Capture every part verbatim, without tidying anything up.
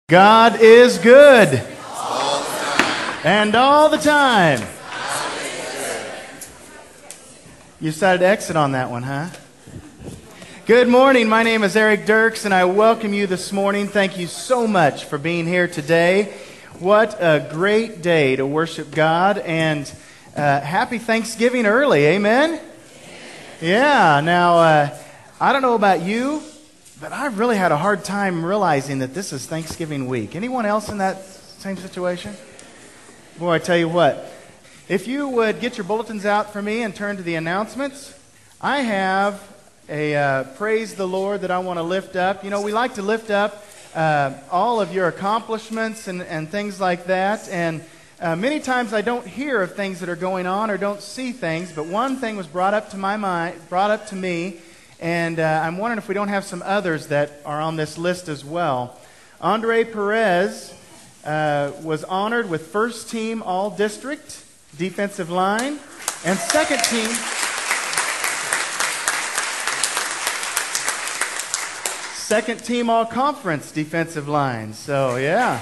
God is good. All the time. And all the time. You decided to exit on that one, huh? Good morning. My name is Eric Dirks, and I welcome you this morning. Thank you so much for being here today. What a great day to worship God, and uh, happy Thanksgiving early. Amen? Yeah. Now, uh, I don't know about you, but I've really had a hard time realizing that this is Thanksgiving week. Anyone else in that same situation? Boy, I tell you what. If you would get your bulletins out for me and turn to the announcements, I have a uh, praise the Lord that I want to lift up. You know, we like to lift up uh, all of your accomplishments and, and things like that. And uh, many times I don't hear of things that are going on or don't see things. But one thing was brought up to my mind, brought up to me. And uh, I'm wondering if we don't have some others that are on this list as well. Andre Perez uh, was honored with first team all-district defensive line and second team second team all-conference defensive line. So, yeah.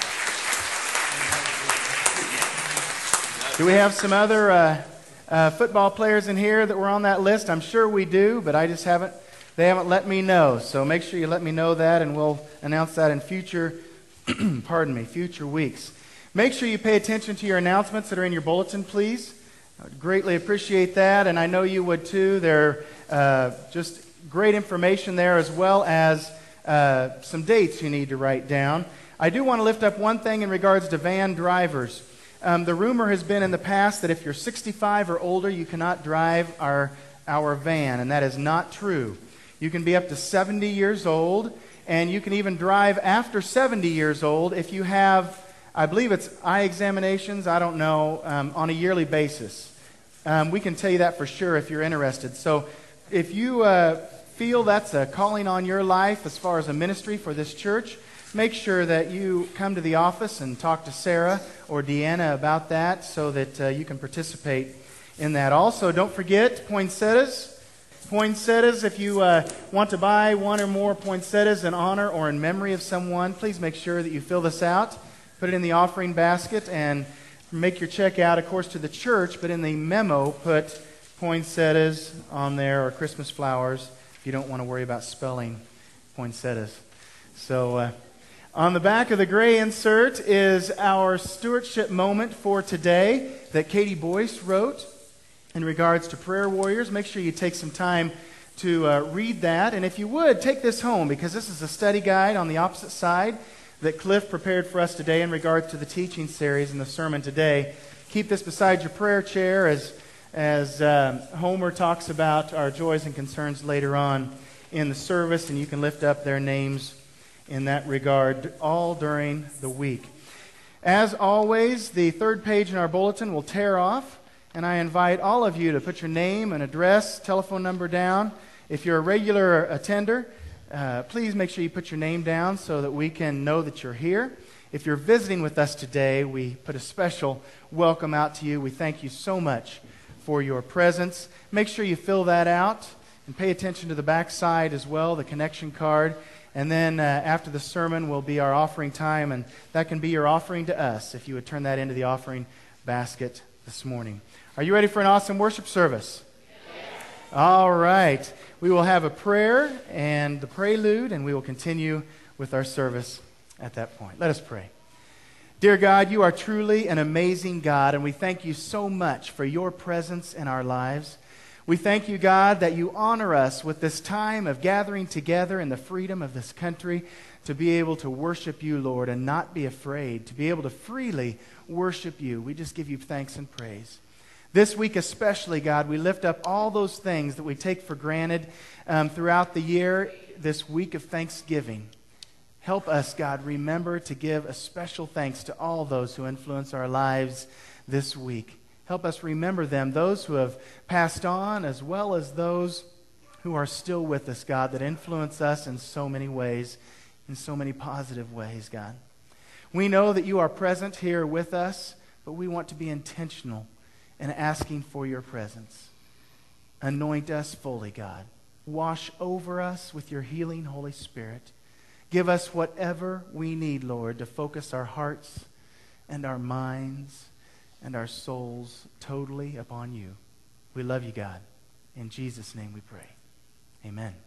Do we have some other Uh, Uh, football players in here that were on that list? I'm sure we do, but I just haven't, they haven't let me know. So make sure you let me know that, and we'll announce that in future, pardon me, future weeks. Make sure you pay attention to your announcements that are in your bulletin, please. I would greatly appreciate that, and I know you would too. They're uh, just great information there, as well as uh, some dates you need to write down. I do want to lift up one thing in regards to van drivers. Um, the rumor has been in the past that if you're sixty-five or older, you cannot drive our, our van, and that is not true. You can be up to seventy years old, and you can even drive after seventy years old if you have, I believe it's eye examinations, I don't know, um, on a yearly basis. Um, we can tell you that for sure if you're interested. So if you uh, feel that's a calling on your life as far as a ministry for this church, make sure that you come to the office and talk to Sarah or Deanna about that so that uh, you can participate in that. Also, don't forget poinsettias. Poinsettias, if you uh, want to buy one or more poinsettias in honor or in memory of someone, please make sure that you fill this out, put it in the offering basket, and make your check out, of course, to the church, but in the memo, put poinsettias on there or Christmas flowers if you don't want to worry about spelling poinsettias. So, uh, on the back of the gray insert is our stewardship moment for today that Katie Boyce wrote in regards to prayer warriors. Make sure you take some time to uh, read that. And if you would, take this home, because this is a study guide on the opposite side that Cliff prepared for us today in regards to the teaching series and the sermon today. Keep this beside your prayer chair as, as um, Homer talks about our joys and concerns later on in the service, and you can lift up their names in that regard all during the week. As always, the third page in our bulletin will tear off, and I invite all of you to put your name and address, telephone number down. If you're a regular attender, uh, please make sure you put your name down so that we can know that you're here. If you're visiting with us today, we put a special welcome out to you. We thank you so much for your presence. Make sure you fill that out and pay attention to the back side as well, the connection card. And then uh, after the sermon will be our offering time, and that can be your offering to us if you would turn that into the offering basket this morning. Are you ready for an awesome worship service? Yes. All right. We will have a prayer and the prelude, and we will continue with our service at that point. Let us pray. Dear God, you are truly an amazing God, and we thank you so much for your presence in our lives. We thank you, God, that you honor us with this time of gathering together in the freedom of this country to be able to worship you, Lord, and not be afraid, to be able to freely worship you. We just give you thanks and praise. This week especially, God, we lift up all those things that we take for granted um, throughout the year, this week of Thanksgiving. Help us, God, remember to give a special thanks to all those who influence our lives this week. Help us remember them, those who have passed on, as well as those who are still with us, God, that influence us in so many ways, in so many positive ways, God. We know that you are present here with us, but we want to be intentional in asking for your presence. Anoint us fully, God. Wash over us with your healing Holy Spirit. Give us whatever we need, Lord, to focus our hearts and our minds and our souls totally upon you. We love you, God. In Jesus' name we pray. Amen.